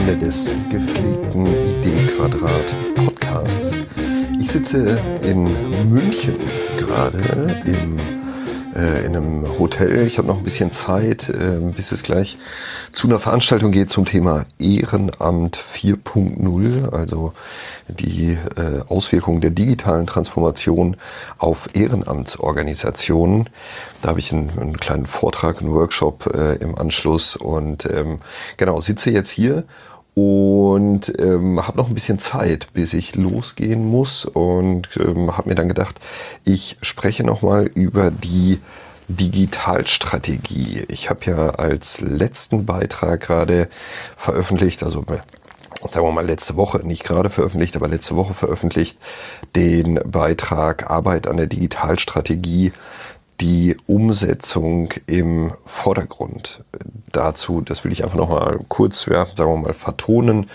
Freunde des gepflegten Idee-Quadrat-Podcasts. Ich sitze in München gerade in einem Hotel. Ich habe noch ein bisschen Zeit, bis es gleich zu einer Veranstaltung geht zum Thema Ehrenamt 4.0, also die Auswirkungen der digitalen Transformation auf Ehrenamtsorganisationen. Da habe ich einen kleinen Vortrag, einen Workshop im Anschluss und sitze jetzt hier und habe noch ein bisschen Zeit, bis ich losgehen muss und habe mir dann gedacht, ich spreche nochmal über die Digitalstrategie. Ich habe ja als letzten Beitrag gerade veröffentlicht, also sagen wir mal letzte Woche, nicht gerade veröffentlicht, aber letzte Woche veröffentlicht, den Beitrag Arbeit an der Digitalstrategie, die Umsetzung im Vordergrund. Dazu, das will ich einfach nochmal kurz, vertonen,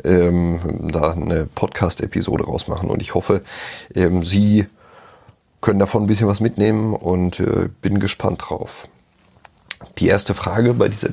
da eine Podcast-Episode rausmachen und ich hoffe, Sie können davon ein bisschen was mitnehmen und bin gespannt drauf. Die erste Frage bei dieser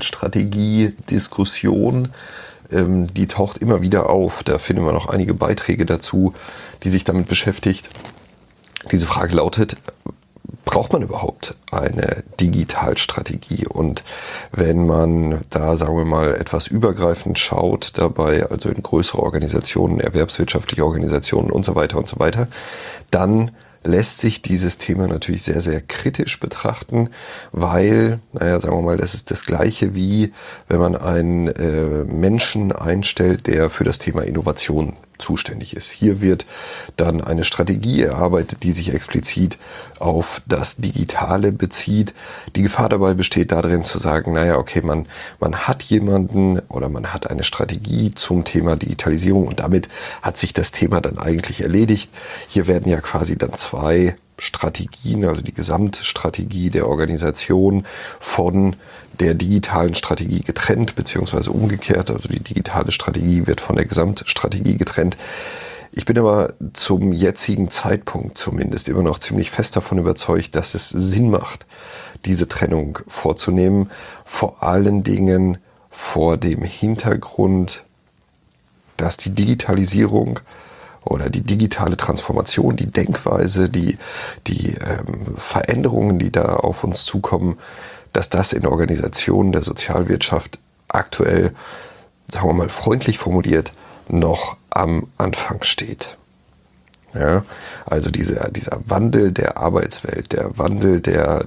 Digitalstrategie-Diskussion, die taucht immer wieder auf. Da finden wir noch einige Beiträge dazu, die sich damit beschäftigt. Diese Frage lautet: Braucht man überhaupt eine Digitalstrategie? Und wenn man da, sagen wir mal, etwas übergreifend schaut dabei, also in größere Organisationen, erwerbswirtschaftliche Organisationen und so weiter, dann lässt sich dieses Thema natürlich sehr, sehr kritisch betrachten, weil, das ist das Gleiche wie, wenn man einen Menschen einstellt, der für das Thema Innovation zuständig ist. Hier wird dann eine Strategie erarbeitet, die sich explizit auf das Digitale bezieht. Die Gefahr dabei besteht darin zu sagen, man hat jemanden oder man hat eine Strategie zum Thema Digitalisierung und damit hat sich das Thema dann eigentlich erledigt. Hier werden ja quasi dann zwei Strategien, also die Gesamtstrategie der Organisation von der digitalen Strategie getrennt, beziehungsweise umgekehrt, also die digitale Strategie wird von der Gesamtstrategie getrennt. Ich bin aber zum jetzigen Zeitpunkt zumindest immer noch ziemlich fest davon überzeugt, dass es Sinn macht, diese Trennung vorzunehmen, vor allen Dingen vor dem Hintergrund, dass die Digitalisierung oder die digitale Transformation, die Denkweise, die Veränderungen, die da auf uns zukommen, dass das in Organisationen der Sozialwirtschaft aktuell, sagen wir mal freundlich formuliert, noch am Anfang steht. Ja, also dieser Wandel der Arbeitswelt, der Wandel der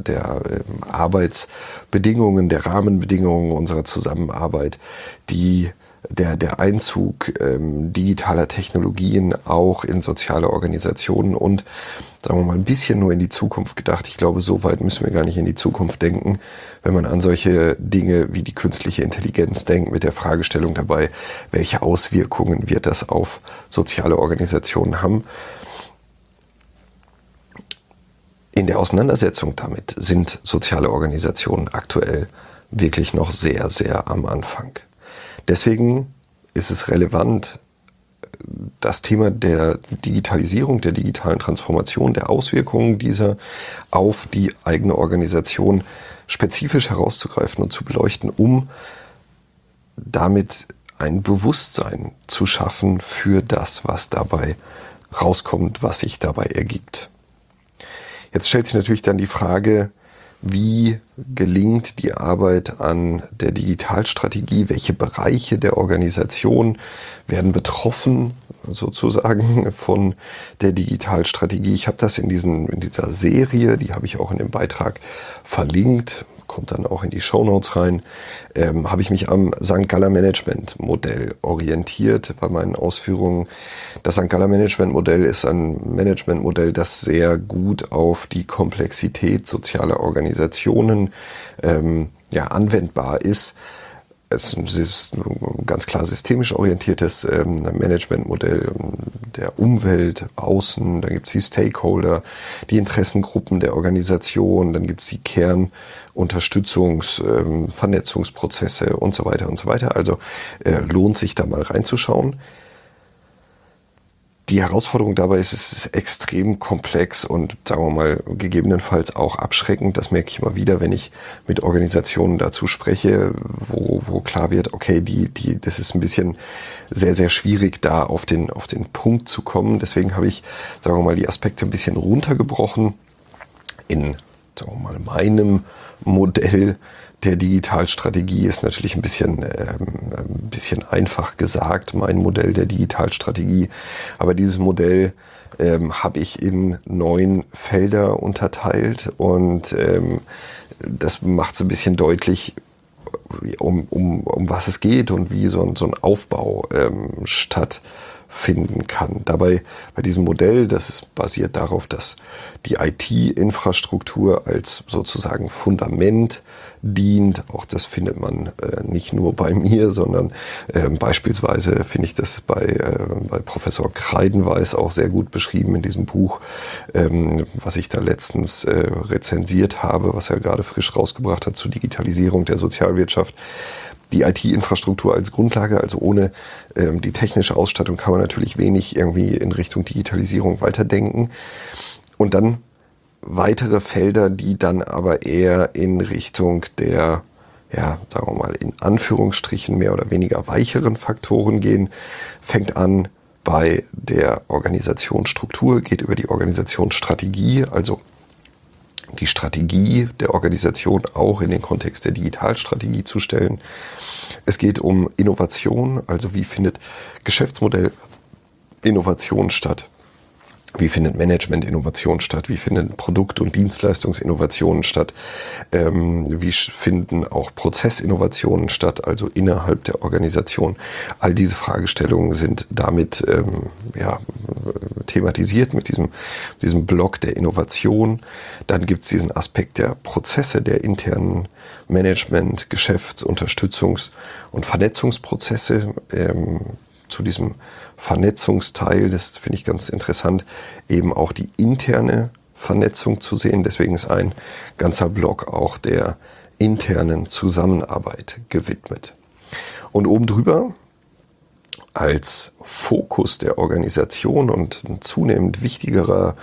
Arbeitsbedingungen, der Rahmenbedingungen unserer Zusammenarbeit, der Einzug digitaler Technologien auch in soziale Organisationen und, sagen wir mal, ein bisschen nur in die Zukunft gedacht. Ich glaube, so weit müssen wir gar nicht in die Zukunft denken, wenn man an solche Dinge wie die künstliche Intelligenz denkt, mit der Fragestellung dabei, welche Auswirkungen wird das auf soziale Organisationen haben. In der Auseinandersetzung damit sind soziale Organisationen aktuell wirklich noch sehr, sehr am Anfang. Deswegen ist es relevant, das Thema der Digitalisierung, der digitalen Transformation, der Auswirkungen dieser auf die eigene Organisation spezifisch herauszugreifen und zu beleuchten, um damit ein Bewusstsein zu schaffen für das, was dabei rauskommt, was sich dabei ergibt. Jetzt stellt sich natürlich dann die Frage, wie gelingt die Arbeit an der Digitalstrategie? Welche Bereiche der Organisation werden betroffen sozusagen von der Digitalstrategie? Ich habe das in dieser Serie, die habe ich auch in dem Beitrag verlinkt, kommt dann auch in die Shownotes rein, habe ich mich am St. Galler Management Modell orientiert bei meinen Ausführungen. Das St. Galler Management Modell ist ein Managementmodell, das sehr gut auf die Komplexität sozialer Organisationen anwendbar ist. Es ist ein ganz klar systemisch orientiertes Managementmodell der Umwelt, Außen, dann gibt es die Stakeholder, die Interessengruppen der Organisation, dann gibt es die Vernetzungsprozesse und so weiter und so weiter. Also lohnt sich da mal reinzuschauen. Die Herausforderung dabei ist, es ist extrem komplex und, sagen wir mal, gegebenenfalls auch abschreckend. Das merke ich immer wieder, wenn ich mit Organisationen dazu spreche, wo klar wird, okay, das ist ein bisschen sehr, sehr schwierig, da auf den Punkt zu kommen. Deswegen habe ich, sagen wir mal, die Aspekte ein bisschen runtergebrochen in, sagen wir mal, meinem Modell der Digitalstrategie. Ist natürlich ein bisschen einfach gesagt, mein Modell der Digitalstrategie. Aber dieses Modell habe ich in 9 Felder unterteilt und das macht es ein bisschen deutlich, um was es geht und wie so ein Aufbau stattfinden kann. Dabei bei diesem Modell, das ist basiert darauf, dass die IT-Infrastruktur als sozusagen Fundament dient. Auch das findet man nicht nur bei mir, sondern beispielsweise finde ich das bei Professor Kreidenweis auch sehr gut beschrieben in diesem Buch, was ich da letztens rezensiert habe, was er gerade frisch rausgebracht hat zur Digitalisierung der Sozialwirtschaft. Die IT-Infrastruktur als Grundlage, also ohne die technische Ausstattung kann man natürlich wenig irgendwie in Richtung Digitalisierung weiterdenken. Und dann weitere Felder, die dann aber eher in Richtung der, ja, sagen wir mal, in Anführungsstrichen mehr oder weniger weicheren Faktoren gehen, fängt an bei der Organisationsstruktur, geht über die Organisationsstrategie, also die Strategie der Organisation auch in den Kontext der Digitalstrategie zu stellen. Es geht um Innovation, also wie findet Geschäftsmodellinnovation statt? Wie findet Management-Innovation statt? Wie finden Produkt- und Dienstleistungsinnovationen statt? Wie finden auch Prozessinnovationen statt, also innerhalb der Organisation? All diese Fragestellungen sind damit thematisiert mit diesem Block der Innovation. Dann gibt es diesen Aspekt der Prozesse, der internen Management-, Geschäfts-, Unterstützungs- und Vernetzungsprozesse. Zu diesem Vernetzungsteil, das finde ich ganz interessant, eben auch die interne Vernetzung zu sehen. Deswegen ist ein ganzer Block auch der internen Zusammenarbeit gewidmet. Und oben drüber als Fokus der Organisation und ein zunehmend wichtigerer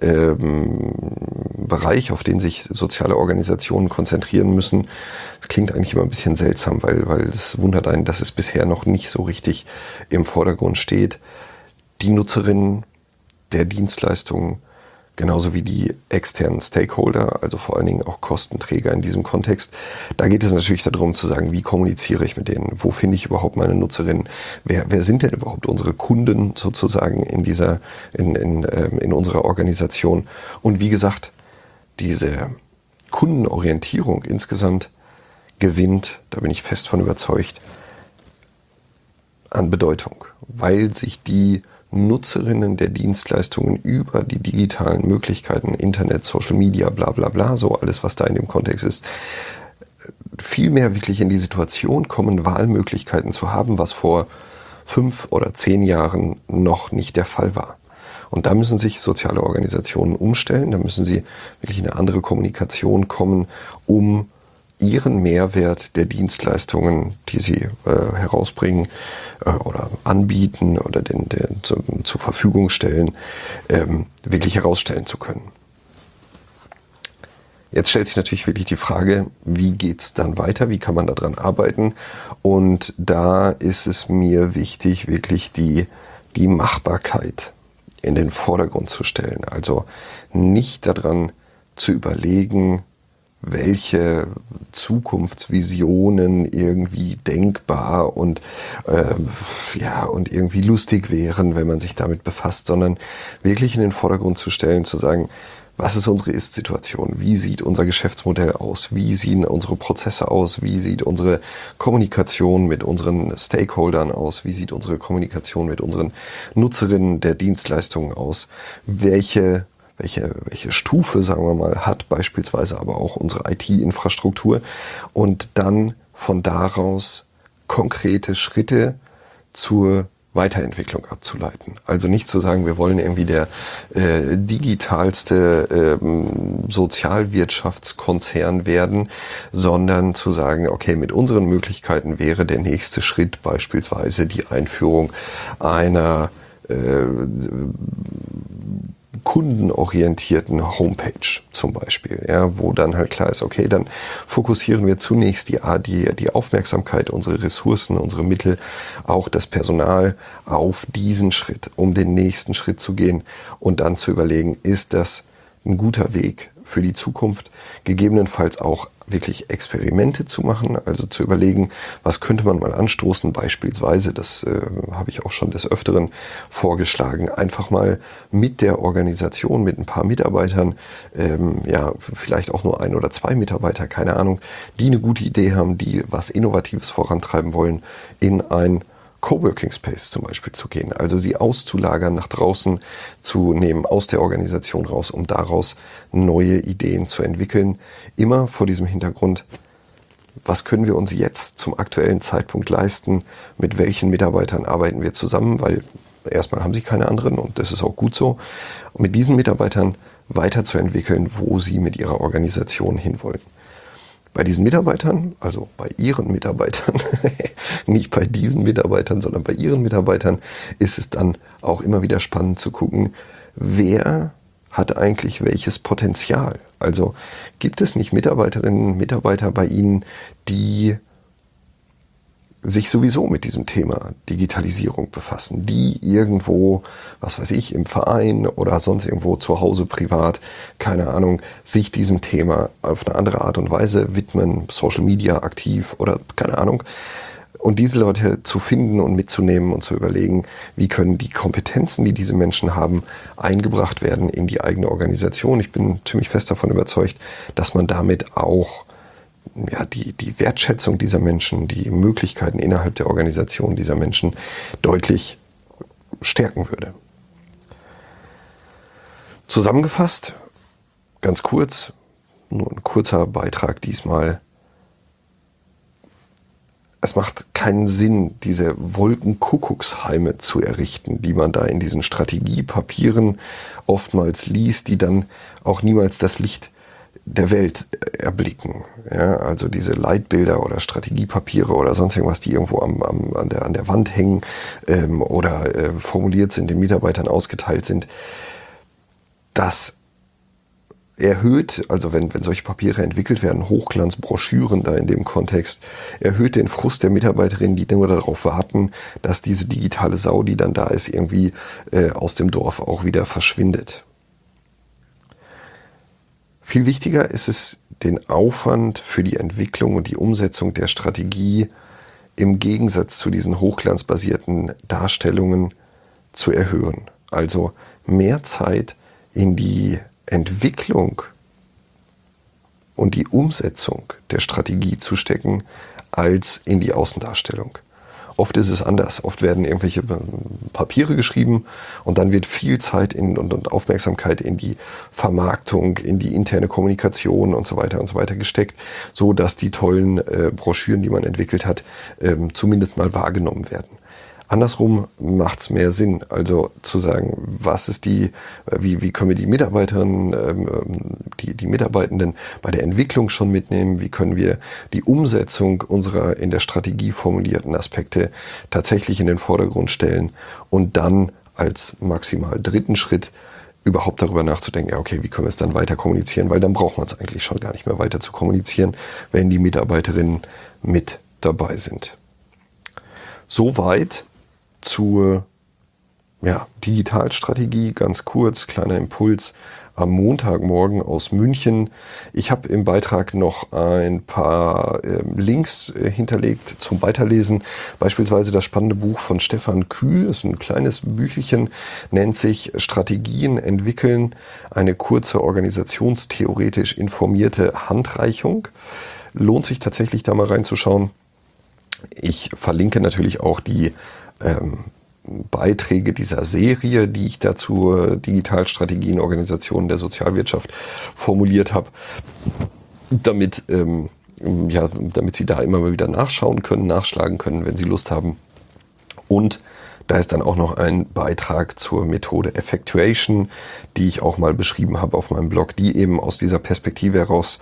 Bereich, auf den sich soziale Organisationen konzentrieren müssen. Das klingt eigentlich immer ein bisschen seltsam, weil es wundert einen, dass es bisher noch nicht so richtig im Vordergrund steht. Die Nutzerinnen der Dienstleistungen, genauso wie die externen Stakeholder, also vor allen Dingen auch Kostenträger in diesem Kontext. Da geht es natürlich darum zu sagen, wie kommuniziere ich mit denen? Wo finde ich überhaupt meine Nutzerinnen? Wer sind denn überhaupt unsere Kunden sozusagen in unserer Organisation? Und wie gesagt, diese Kundenorientierung insgesamt gewinnt, da bin ich fest von überzeugt, an Bedeutung, weil sich die Nutzerinnen der Dienstleistungen über die digitalen Möglichkeiten, Internet, Social Media, bla bla bla, so alles, was da in dem Kontext ist, viel mehr wirklich in die Situation kommen, Wahlmöglichkeiten zu haben, was vor 5 oder 10 Jahren noch nicht der Fall war. Und da müssen sich soziale Organisationen umstellen, da müssen sie wirklich in eine andere Kommunikation kommen, um ihren Mehrwert der Dienstleistungen, die sie herausbringen oder anbieten oder zur Verfügung stellen, wirklich herausstellen zu können. Jetzt stellt sich natürlich wirklich die Frage, wie geht's dann weiter? Wie kann man daran arbeiten? Und da ist es mir wichtig, wirklich die Machbarkeit in den Vordergrund zu stellen. Also nicht daran zu überlegen, welche Zukunftsvisionen irgendwie denkbar und irgendwie lustig wären, wenn man sich damit befasst, sondern wirklich in den Vordergrund zu stellen, zu sagen, was ist unsere Ist-Situation? Wie sieht unser Geschäftsmodell aus? Wie sehen unsere Prozesse aus? Wie sieht unsere Kommunikation mit unseren Stakeholdern aus? Wie sieht unsere Kommunikation mit unseren Nutzerinnen der Dienstleistungen aus? Welche Stufe, sagen wir mal, hat beispielsweise aber auch unsere IT-Infrastruktur und dann von daraus konkrete Schritte zur Weiterentwicklung abzuleiten. Also nicht zu sagen, wir wollen irgendwie der digitalste Sozialwirtschaftskonzern werden, sondern zu sagen, okay, mit unseren Möglichkeiten wäre der nächste Schritt beispielsweise die Einführung einer kundenorientierten Homepage zum Beispiel, ja, wo dann halt klar ist, okay, dann fokussieren wir zunächst die Aufmerksamkeit, unsere Ressourcen, unsere Mittel, auch das Personal auf diesen Schritt, um den nächsten Schritt zu gehen und dann zu überlegen, ist das ein guter Weg für die Zukunft, gegebenenfalls auch wirklich Experimente zu machen, also zu überlegen, was könnte man mal anstoßen, beispielsweise, das habe ich auch schon des Öfteren vorgeschlagen, einfach mal mit der Organisation, mit ein paar Mitarbeitern, vielleicht auch nur 1 oder 2 Mitarbeiter, keine Ahnung, die eine gute Idee haben, die was Innovatives vorantreiben wollen, in ein Coworking Space zum Beispiel zu gehen, also sie auszulagern, nach draußen zu nehmen, aus der Organisation raus, um daraus neue Ideen zu entwickeln. Immer vor diesem Hintergrund, was können wir uns jetzt zum aktuellen Zeitpunkt leisten, mit welchen Mitarbeitern arbeiten wir zusammen, weil erstmal haben sie keine anderen und das ist auch gut so, und mit diesen Mitarbeitern weiterzuentwickeln, wo sie mit ihrer Organisation hinwollen. Bei diesen Mitarbeitern, also bei Ihren Mitarbeitern, nicht bei diesen Mitarbeitern, sondern bei Ihren Mitarbeitern, ist es dann auch immer wieder spannend zu gucken, wer hat eigentlich welches Potenzial. Also gibt es nicht Mitarbeiterinnen, Mitarbeiter bei Ihnen, die sich sowieso mit diesem Thema Digitalisierung befassen, die irgendwo, was weiß ich, im Verein oder sonst irgendwo zu Hause privat, keine Ahnung, sich diesem Thema auf eine andere Art und Weise widmen, Social Media aktiv oder keine Ahnung. Und diese Leute zu finden und mitzunehmen und zu überlegen, wie können die Kompetenzen, die diese Menschen haben, eingebracht werden in die eigene Organisation. Ich bin ziemlich fest davon überzeugt, dass man damit auch die Wertschätzung dieser Menschen, die Möglichkeiten innerhalb der Organisation dieser Menschen deutlich stärken würde. Zusammengefasst, ganz kurz, nur ein kurzer Beitrag diesmal. Es macht keinen Sinn, diese Wolkenkuckucksheime zu errichten, die man da in diesen Strategiepapieren oftmals liest, die dann auch niemals das Licht der Welt erblicken. Ja, also diese Leitbilder oder Strategiepapiere oder sonst irgendwas, die irgendwo an der Wand hängen oder formuliert sind, den Mitarbeitern ausgeteilt sind, das erhöht, also wenn solche Papiere entwickelt werden, Hochglanzbroschüren da in dem Kontext, erhöht den Frust der Mitarbeiterinnen, die nur darauf warten, dass diese digitale Sau, die dann da ist, irgendwie aus dem Dorf auch wieder verschwindet. Viel wichtiger ist es, den Aufwand für die Entwicklung und die Umsetzung der Strategie im Gegensatz zu diesen hochglanzbasierten Darstellungen zu erhöhen. Also mehr Zeit in die Entwicklung und die Umsetzung der Strategie zu stecken, als in die Außendarstellung. Oft ist es anders. Oft werden irgendwelche Papiere geschrieben und dann wird viel Zeit und Aufmerksamkeit in die Vermarktung, in die interne Kommunikation und so weiter gesteckt, so dass die tollen Broschüren, die man entwickelt hat, zumindest mal wahrgenommen werden. Andersrum macht es mehr Sinn, also zu sagen, wie können wir die Mitarbeiterinnen, die Mitarbeitenden bei der Entwicklung schon mitnehmen, wie können wir die Umsetzung unserer in der Strategie formulierten Aspekte tatsächlich in den Vordergrund stellen und dann als maximal 3. Schritt überhaupt darüber nachzudenken, okay, wie können wir es dann weiter kommunizieren, weil dann braucht man es eigentlich schon gar nicht mehr weiter zu kommunizieren, wenn die Mitarbeiterinnen mit dabei sind. Soweit zur Digitalstrategie, ganz kurz, kleiner Impuls am Montagmorgen aus München. Ich habe im Beitrag noch ein paar Links hinterlegt zum Weiterlesen. Beispielsweise das spannende Buch von Stefan Kühl, das ist ein kleines Büchelchen, nennt sich Strategien entwickeln, eine kurze organisationstheoretisch informierte Handreichung. Lohnt sich tatsächlich da mal reinzuschauen. Ich verlinke natürlich auch die Beiträge dieser Serie, die ich dazu Digitalstrategien, Organisationen der Sozialwirtschaft formuliert habe, damit Sie da immer mal wieder nachschlagen können, wenn Sie Lust haben. Und da ist dann auch noch ein Beitrag zur Methode Effectuation, die ich auch mal beschrieben habe auf meinem Blog, die eben aus dieser Perspektive heraus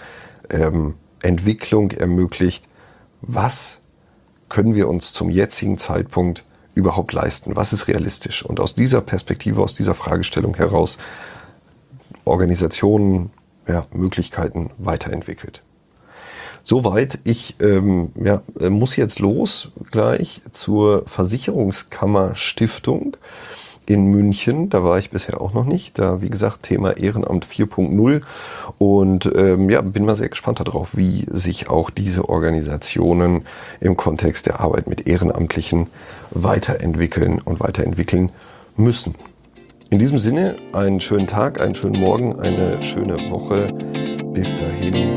Entwicklung ermöglicht. Was können wir uns zum jetzigen Zeitpunkt überhaupt leisten? Was ist realistisch? Und aus dieser Perspektive, aus dieser Fragestellung heraus Organisationen, Möglichkeiten weiterentwickelt. Soweit. Ich muss jetzt los gleich zur Versicherungskammer-Stiftung in München. Da war ich bisher auch noch nicht. Da, wie gesagt, Thema Ehrenamt 4.0. Und bin mal sehr gespannt darauf, wie sich auch diese Organisationen im Kontext der Arbeit mit Ehrenamtlichen weiterentwickeln und weiterentwickeln müssen. In diesem Sinne, einen schönen Tag, einen schönen Morgen, eine schöne Woche. Bis dahin.